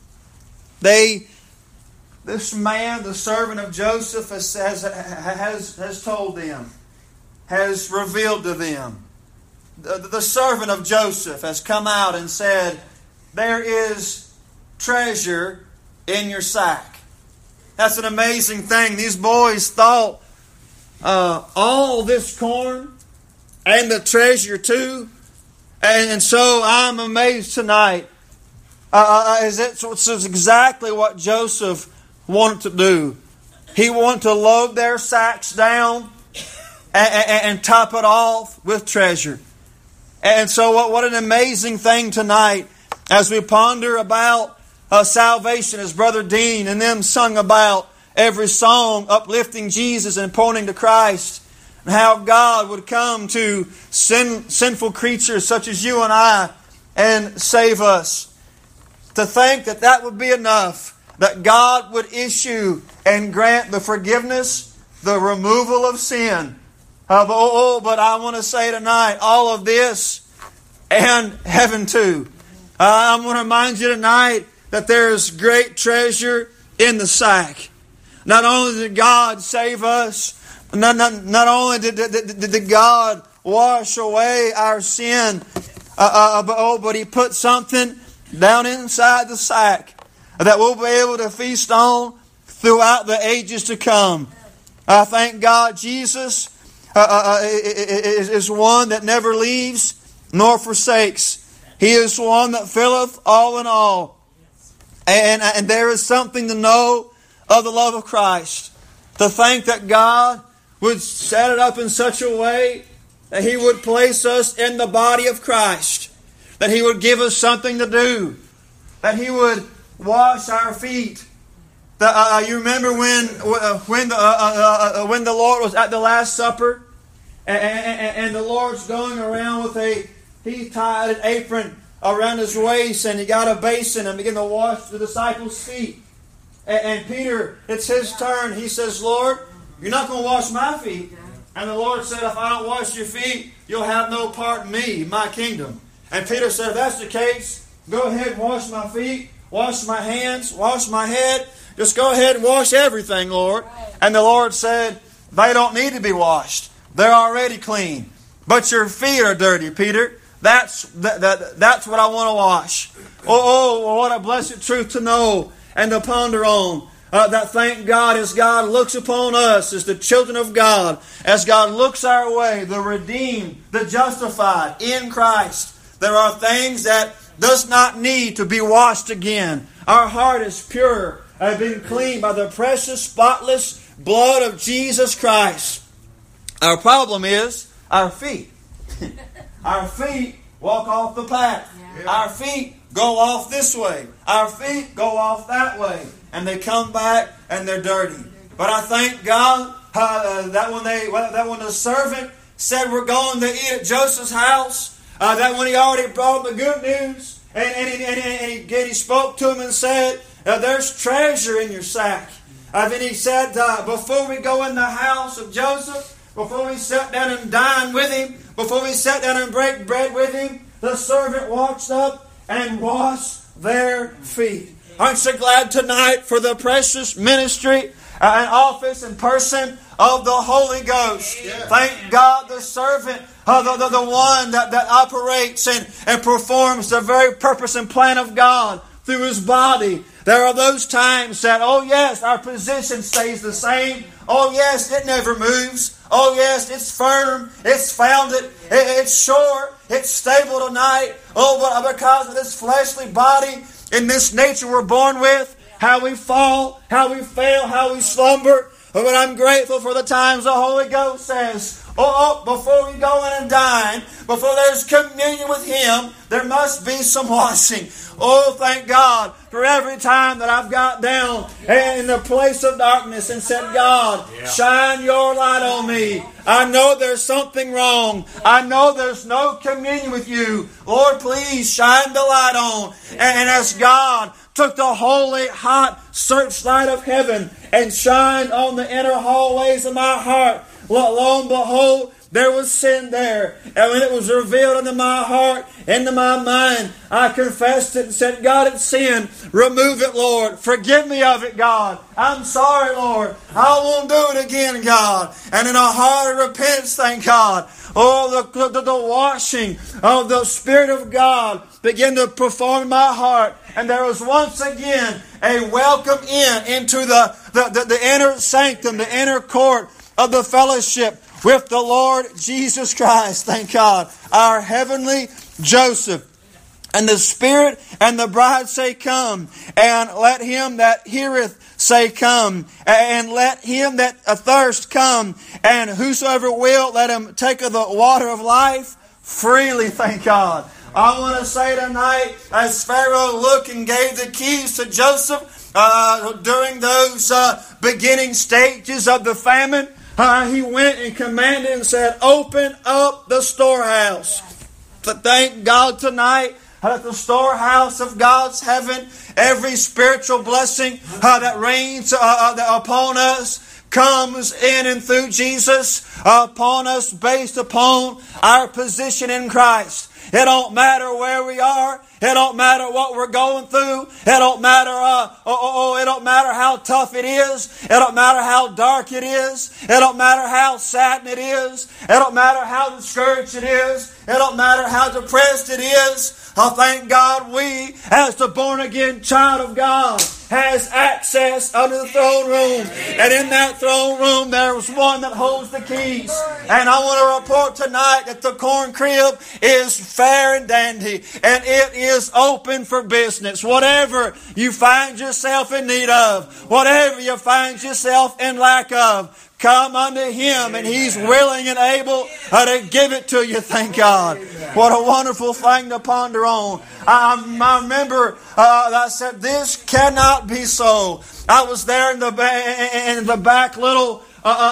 This man, the servant of Joseph, has told them, has revealed to them. The servant of Joseph has come out and said, "There is treasure in your sack." That's an amazing thing. These boys thought all this corn and the treasure too. And so I'm amazed tonight. It's exactly what Joseph wanted to do. He wanted to load their sacks down and top it off with treasure. And so what an amazing thing tonight as we ponder about salvation, as Brother Dean and them sung about every song uplifting Jesus and pointing to Christ, and how God would come to sinful creatures such as you and I and save us. To think that would be enough, that God would issue and grant the forgiveness, the removal of sin. But I want to say tonight, all of this and heaven too. I want to remind you tonight that there is great treasure in the sack. Not only did God save us, not only did God wash away our sin, but He put something down inside the sack that we'll be able to feast on throughout the ages to come. I thank God Jesus is one that never leaves nor forsakes. He is one that filleth all in all. And there is something to know of the love of Christ. To think that God would set it up in such a way that He would place us in the body of Christ. That He would give us something to do. That He would wash our feet. You remember when the Lord was at the Last Supper, and the Lord's going around He tied an apron around His waist, and He got a basin and began to wash the disciples' feet. And Peter, it's his turn. He says, "Lord, you're not going to wash my feet." And the Lord said, "If I don't wash your feet, you'll have no part in me, my kingdom." And Peter said, "If that's the case, go ahead and wash my feet, wash my hands, wash my head. Just go ahead and wash everything, Lord." And the Lord said, "They don't need to be washed. They're already clean. But your feet are dirty, Peter. That's what I want to wash." Oh, what a blessed truth to know and to ponder on. That thank God, as God looks upon us as the children of God, as God looks our way, the redeemed, the justified in Christ, there are things that does not need to be washed again. Our heart is pure and been cleaned by the precious, spotless blood of Jesus Christ. Our problem is our feet. Our feet walk off the path. Yeah. Our feet go off this way. Our feet go off that way. And they come back and they're dirty. But I thank God that when the servant said we're going to eat at Joseph's house, that when he already brought the good news, and he spoke to him and said, there's treasure in your sack. Then he said, before we go in the house of Joseph, before we sat down and dined with him, before we sat down and break bread with him, the servant walks up and washed their feet. Aren't you glad tonight for the precious ministry and office and person of the Holy Ghost? Yeah. Thank God the servant, the one that operates and performs the very purpose and plan of God through His body. There are those times that, oh yes, our position stays the same. Oh yes, it never moves. Oh yes, it's firm, it's founded, it's sure, it's stable tonight. Oh, but because of this fleshly body, in this nature we're born with, how we fall, how we fail, how we slumber. But I'm grateful for the times the Holy Ghost says, before we go in and dine, before there's communion with Him, there must be some washing. Oh, thank God for every time that I've got down in the place of darkness and said, God, shine your light on me. I know there's something wrong. I know there's no communion with you. Lord, please shine the light on. And as God took the holy, hot searchlight of heaven and shined on the inner hallways of my heart, lo and behold, there was sin there. And when it was revealed into my heart, into my mind, I confessed it and said, God, it's sin. Remove it, Lord. Forgive me of it, God. I'm sorry, Lord. I won't do it again, God. And in a heart of repentance, thank God. Oh, the washing of the Spirit of God began to perform in my heart. And there was once again a welcome into the inner sanctum, the inner court of the fellowship with the Lord Jesus Christ. Thank God. Our heavenly Joseph. And the Spirit and the bride say, come. And let him that heareth say, come. And let him that athirst come. And whosoever will, let him take of the water of life freely. Thank God. I want to say tonight, as Pharaoh looked and gave the keys to Joseph during those beginning stages of the famine, he went and commanded and said, open up the storehouse. But thank God tonight that the storehouse of God's heaven, every spiritual blessing that reigns upon us, comes in and through Jesus upon us based upon our position in Christ. It don't matter where we are. It don't matter what we're going through. It don't matter. It don't matter how tough it is. It don't matter how dark it is. It don't matter how sad it is. It don't matter how discouraged it is. It don't matter how depressed it is. I thank God we, as the born again child of God, has access under the throne room. And in that throne room there is one that holds the keys. And I want to report tonight that the corn crib is fair and dandy. And it is open for business. Whatever you find yourself in need of, whatever you find yourself in lack of, come unto Him, and He's willing and able to give it to you. Thank God. What a wonderful thing to ponder on. I remember I said, this cannot be so. I was there in the back little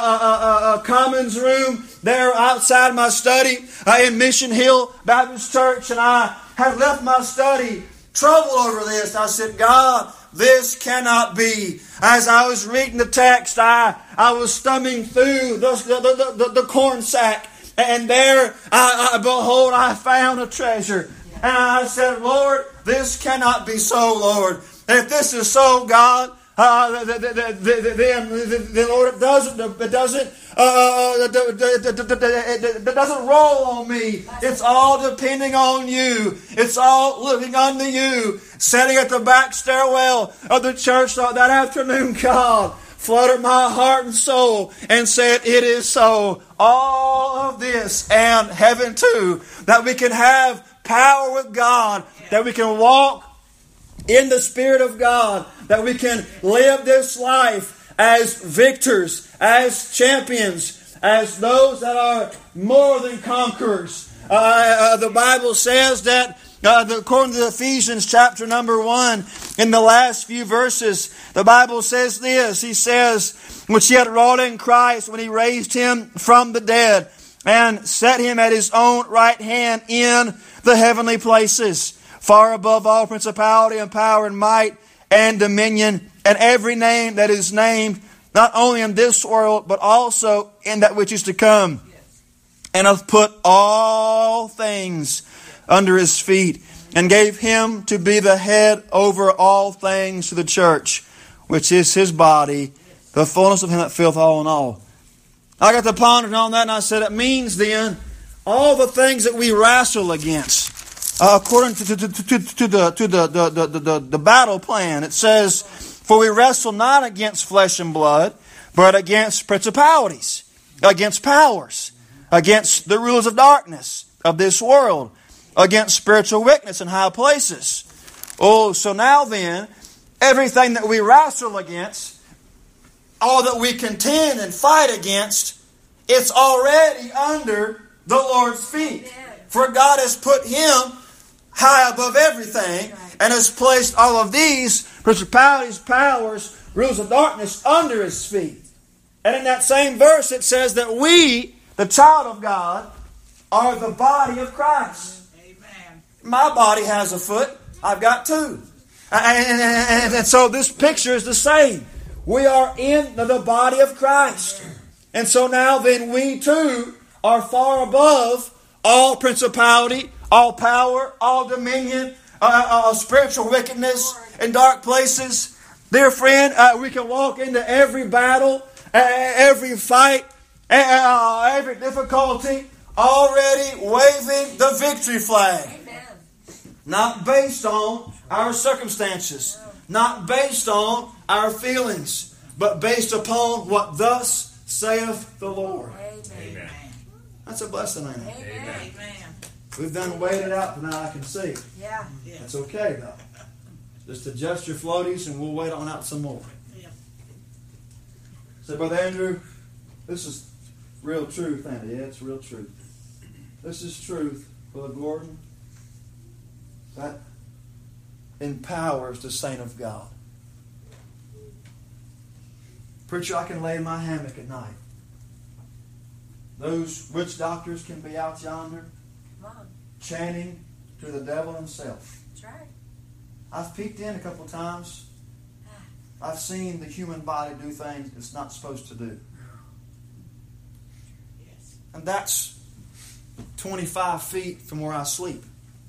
commons room there outside my study in Mission Hill Baptist Church, and I had left my study troubled over this. I said, God, this cannot be. As I was reading the text, I was thumbing through the corn sack, and there, behold, I found a treasure. And I said, Lord, this cannot be so, Lord. If this is so, God, then Lord, it doesn't roll on me. It's all depending on you. It's all looking unto you. Sitting at the back stairwell of the church that afternoon, God fluttered my heart and soul and said, it is so. All of this and heaven too, that we can have power with God, that we can walk in the Spirit of God, that we can live this life as victors, as champions, as those that are more than conquerors. The Bible says that According to Ephesians chapter number 1, in the last few verses, the Bible says this. He says, which He had wrought in Christ when He raised Him from the dead and set Him at His own right hand in the heavenly places, far above all principality and power and might and dominion, and every name that is named, not only in this world, but also in that which is to come. And hath put all things under His feet, and gave Him to be the head over all things to the church, which is His body, the fullness of Him that filleth all in all. I got to pondering on that, and I said, it means then, all the things that we wrestle against, according to the battle plan, it says, for we wrestle not against flesh and blood, but against principalities, against powers, against the rulers of darkness of this world, against spiritual wickedness in high places. Oh, so now then, everything that we wrestle against, all that we contend and fight against, it's already under the Lord's feet. For God has put Him high above everything and has placed all of these principalities, powers, rulers of darkness under His feet. And in that same verse it says that we, the child of God, are the body of Christ. Amen. My body has a foot. I've got two. And so this picture is the same. We are in the body of Christ. And so now then we too are far above all principality, all power, all dominion, spiritual wickedness in dark places. Dear friend, we can walk into every battle, every fight, every difficulty, already waving the victory flag. Amen. Not based on our circumstances, not based on our feelings, but based upon what thus saith the Lord. Amen. That's a blessing, ain't it? Amen. We've done weighed it out tonight, I can see. Yeah. That's okay, though. Just adjust your floaties and we'll wait on out some more. Yeah. So, Brother Andrew, this is real truth, ain't it? Yeah, it's real truth. This is truth, Brother Gordon, that empowers the saint of God. Preacher, I can lay in my hammock at night. Those witch doctors can be out yonder chanting to the devil himself. That's right. I've peeked in a couple of times. I've seen the human body do things it's not supposed to do. Yes. And that's 25 feet from where I sleep.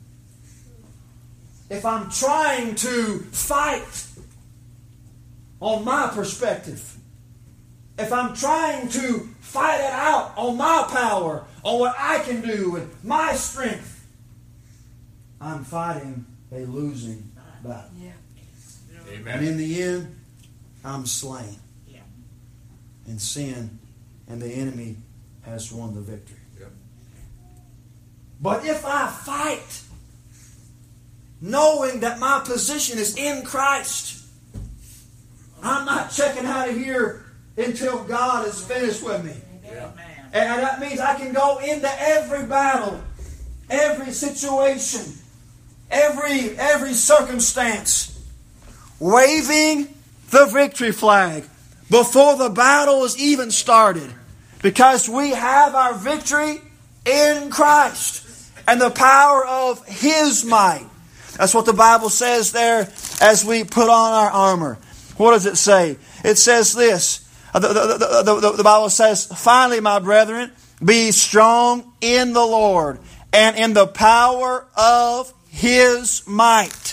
If I'm trying to fight on my perspective, if I'm trying to fight it out on my power, on what I can do with my strength, I'm fighting a losing battle. Yeah. Amen. And in the end, I'm slain. Yeah. And sin and the enemy has won the victory. Yep. But if I fight knowing that my position is in Christ, I'm not checking out of here until God is finished with me. Yeah. And that means I can go into every battle, every situation, every circumstance, waving the victory flag before the battle is even started. Because we have our victory in Christ and the power of His might. That's what the Bible says there as we put on our armor. What does it say? It says this. The Bible says, finally, my brethren, be strong in the Lord and in the power of His might.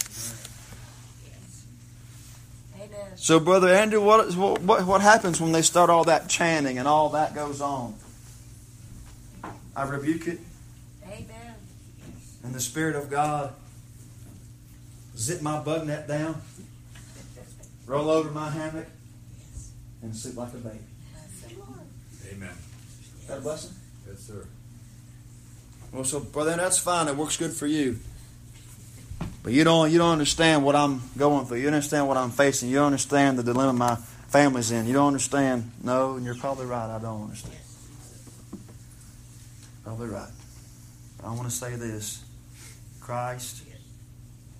Amen. So, Brother Andrew, what happens when they start all that chanting and all that goes on? I rebuke it. Amen. And the Spirit of God zip my bug net down, roll over my hammock, and sleep like a baby. Amen. Is that a blessing? Yes, sir. Well, so brother, that's fine. It works good for you. But you don't understand what I'm going through. You don't understand what I'm facing. You don't understand the dilemma my family's in. You don't understand. No, and you're probably right. I don't understand. Probably right. But I want to say this. Christ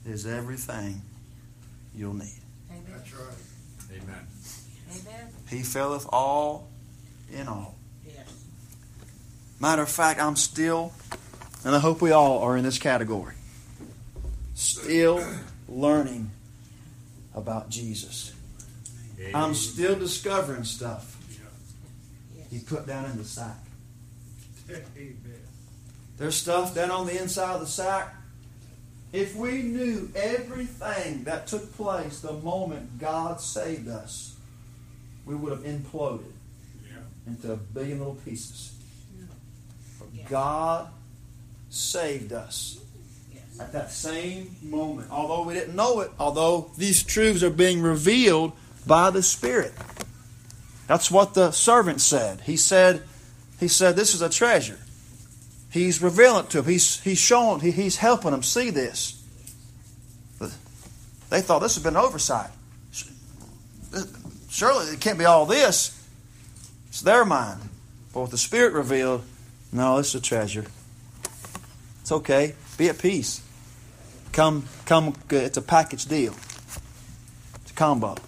is everything you'll need. Amen. That's right. Amen. Amen. He filleth all in all. Yes. Matter of fact, I'm still, and I hope we all are in this category, still learning about Jesus. I'm still discovering stuff He put down in the sack. Amen. There's stuff down on the inside of the sack. If we knew everything that took place the moment God saved us, we would have imploded into a billion little pieces. But God saved us at that same moment. Although we didn't know it, although these truths are being revealed by the Spirit. That's what the servant said. He said, this is a treasure. He's revealing it to them. He's showing, he's helping them see this. But they thought this has been an oversight. Surely it can't be all this. It's their mind. But what the Spirit revealed, no, this is a treasure. It's okay. Be at peace. Come. It's a package deal. It's a combo.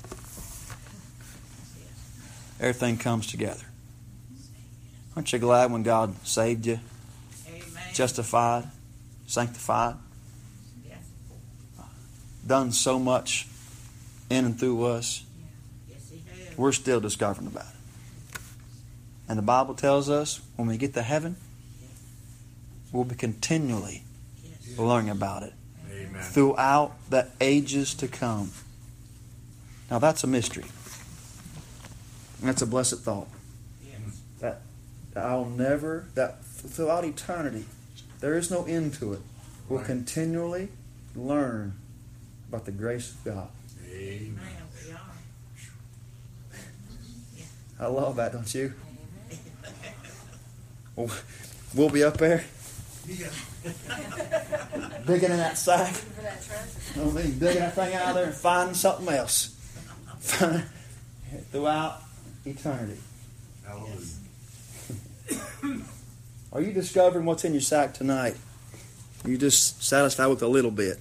Everything comes together. Aren't you glad when God saved you? Amen. Justified, sanctified, Yes. done so much in and through us. Yes, He has. We're still discovering about it. And the Bible tells us when we get to heaven, we'll be continually learning about it Amen. throughout the ages to come. Now that's a mystery. That's a blessed thought. Yes. That I'll never, that throughout eternity, there is no end to it. We'll Right. continually learn about the grace of God. Amen. Amen. We are. I love that, don't you? Amen. We'll be up there digging in that sack. Looking for that treasure. I mean, digging that thing out of there and finding something else. Throughout eternity. Hallelujah. Are you discovering what's in your sack tonight? Are you just satisfied with a little bit?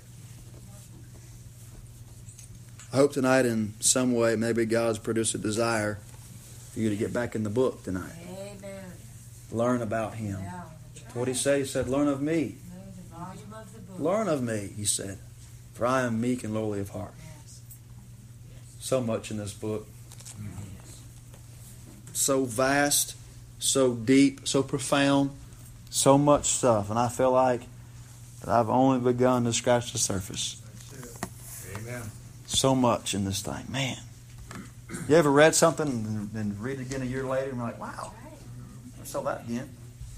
I hope tonight in some way maybe God's produced a desire for you to get back in the book tonight. Amen. Learn about Him. Yeah. That's what He said. He said, learn of me. Know the volume of the book. Learn of me, He said. For I am meek and lowly of heart. Yes. So much in this book. So vast, so deep, so profound, so much stuff. And I feel like that I've only begun to scratch the surface. Amen. So much in this thing. Man. You ever read something and read it again a year later and you're like, wow, I saw that again.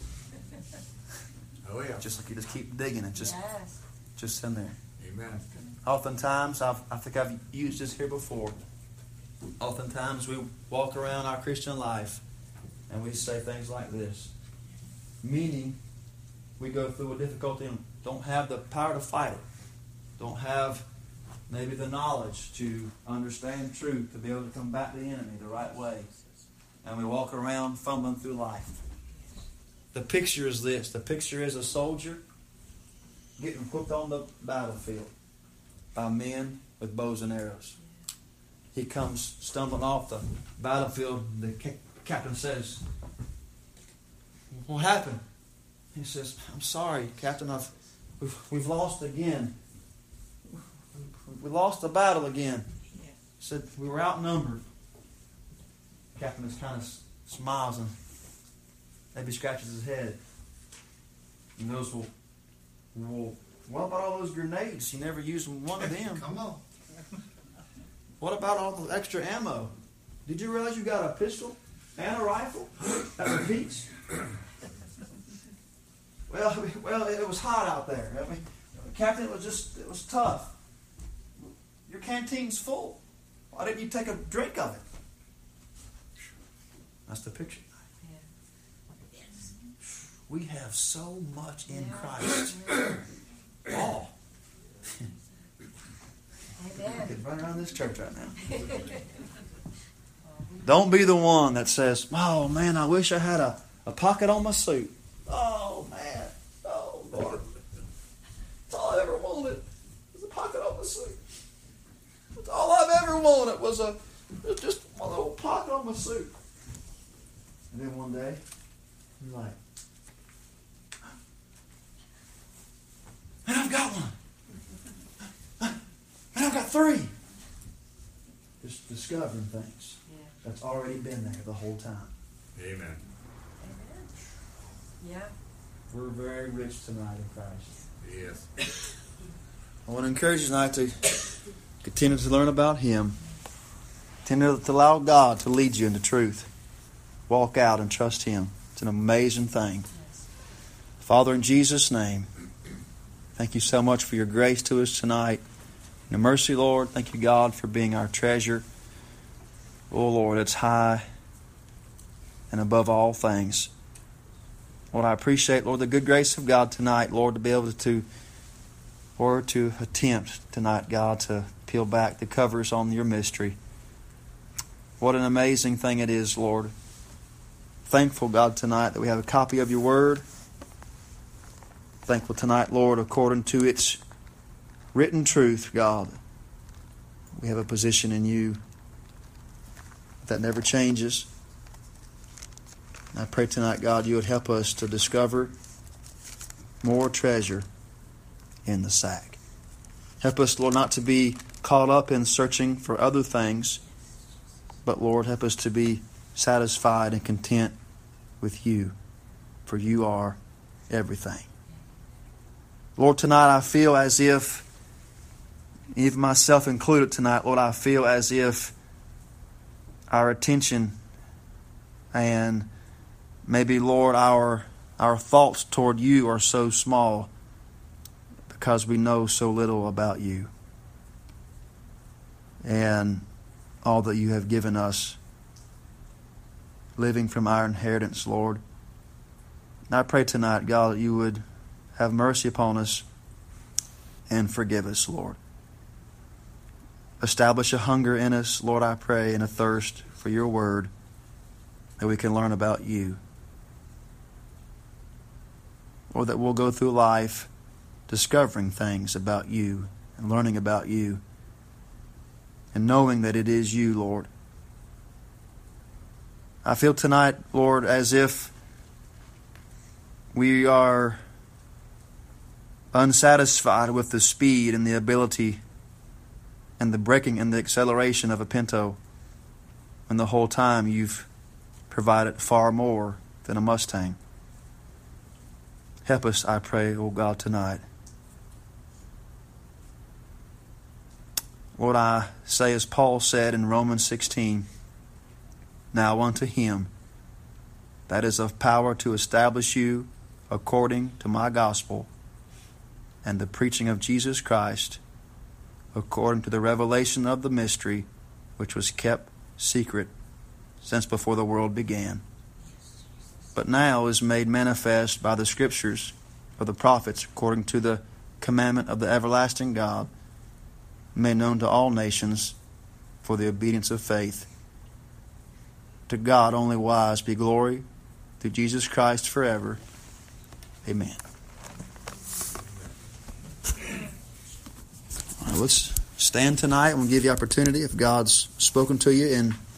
Oh, yeah. Just like you just keep digging it, just in there. Amen. Oftentimes, I think I've used this here before. Oftentimes we walk around our Christian life and we say things like this. Meaning, we go through a difficulty and don't have the power to fight it. Don't have maybe the knowledge to understand truth, to be able to combat the enemy the right way. And we walk around fumbling through life. The picture is this. The picture is a soldier getting put on the battlefield by men with bows and arrows. He comes stumbling off the battlefield. The captain says, "What happened?" He says, "I'm sorry, Captain. We've lost again. We lost the battle again." He said, "We were outnumbered." The captain just kind of smiles and maybe scratches his head and goes, "Well, what about all those grenades? You never used one of them. Come on. What about all the extra ammo? Did you realize you got a pistol and a rifle that repeats?" Well, it was hot out there. I mean, Captain, it was tough. Your canteen's full. Why didn't you take a drink of it? That's the picture. We have so much in Christ. All. I could run around this church right now. Don't be the one that says, "Oh man, I wish I had a pocket on my suit. Oh man, oh Lord, that's all I ever wanted is a pocket was just a little pocket on my suit. And then one day, he's like, man, I've got one. Man, I've got 3. Just discovering things that's already been there the whole time. Amen. Amen. Yeah. We're very rich tonight in Christ. Yes. I want to encourage you tonight to continue to learn about Him. Continue to allow God to lead you into truth. Walk out and trust Him. It's an amazing thing. Yes. Father, in Jesus' name, thank you so much for your grace to us tonight. In your mercy, Lord, thank you, God, for being our treasure. Oh, Lord, it's high and above all things. Lord, I appreciate, Lord, the good grace of God tonight, Lord, to be able to attempt tonight, God, to peel back the covers on your mystery. What an amazing thing it is, Lord. Thankful, God, tonight that we have a copy of your word. Thankful tonight, Lord, according to its written truth, God. We have a position in you that never changes. I pray tonight, God, you would help us to discover more treasure in the sack. Help us, Lord, not to be caught up in searching for other things, but, Lord, help us to be satisfied and content with you, for you are everything. Lord, tonight I feel as if, even myself included tonight, Lord, I feel as if our attention and maybe, Lord, our thoughts toward you are so small because we know so little about you and all that you have given us, living from our inheritance, Lord. And I pray tonight, God, that you would have mercy upon us and forgive us, Lord. Establish a hunger in us, Lord, I pray, and a thirst for your word, that we can learn about you. Or that we'll go through life discovering things about you and learning about you and knowing that it is you, Lord. I feel tonight, Lord, as if we are unsatisfied with the speed and the ability and the braking and the acceleration of a Pinto, when the whole time you've provided far more than a Mustang. Help us, I pray, O God, tonight. Lord, I say as Paul said in Romans 16, now unto him that is of power to establish you according to my gospel and the preaching of Jesus Christ, according to the revelation of the mystery which was kept secret since before the world began, but now is made manifest by the Scriptures of the prophets, according to the commandment of the everlasting God, made known to all nations for the obedience of faith. To God only wise be glory through Jesus Christ forever. Amen. All right, let's stand tonight and we'll give you opportunity if God's spoken to you in